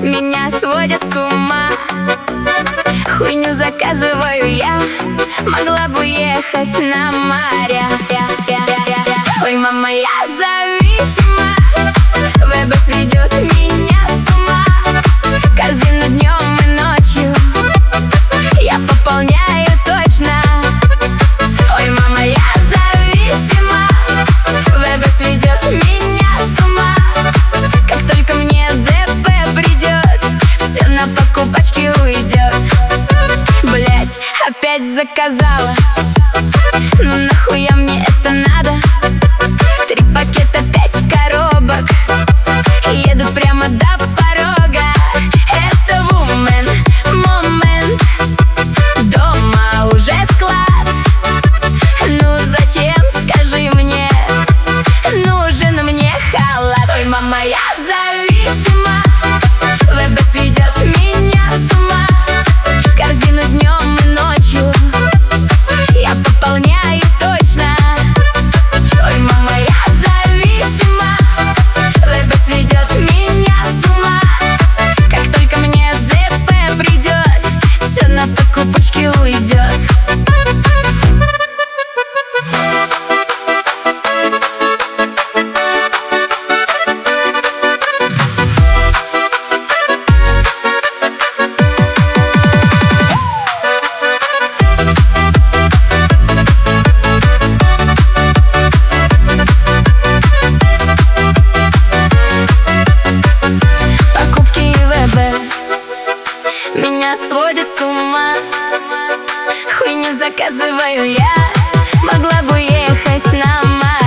меня сводят с ума. Хуйню заказываю я, могла бы ехать на моря. Ой, мама, я зависима, веб сведет меня с ума. Корзину днем и ночью я пополняю точно. Ой, мама, я зависима, веб сведет меня с ума. Как только мне ЗП придет, все на покупочки уйдет. Блять, опять заказала, ну нахуя мне это надо? 3 пакета, 5 коробок едут прямо до порога. Это вумен, момент, дома уже склад. Ну зачем, скажи мне, нужен мне халат. Ой, мама, я зависима, веб сведет меня с ума. Корзину днем и ночью я пополняю точно. Ой, мама, я зависима, веб сведет меня с ума. Как только мне ЗП придет, все на покупочки уйдет. Меня сводит с ума, хуйню заказываю я, могла бы ехать на море.